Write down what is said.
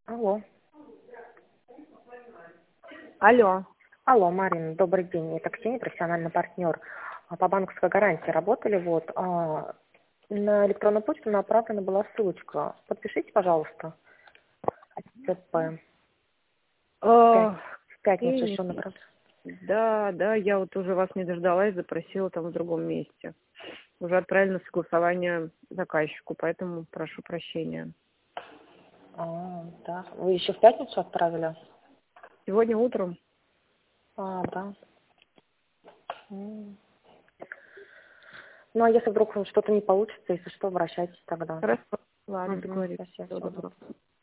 Алло. Алло. Алло, Марина, добрый день. Это Ксения, профессиональный партнер. По банковской гарантии работали. На электронную почту направлена была ссылочка. Подпишите, пожалуйста. ЦП. Э, В пятницу Ксения, еще направлена. да, я вот уже вас не дождалась, запросила там в другом месте. Уже отправили на согласование заказчику, поэтому прошу прощения. Да. Вы еще в пятницу отправили? Сегодня утром. Да. Ну, а если вдруг что-то не получится, если что, обращайтесь тогда. Хорошо. Ладно, Угу, договорились. спасибо. Всего Всего доброго. доброго.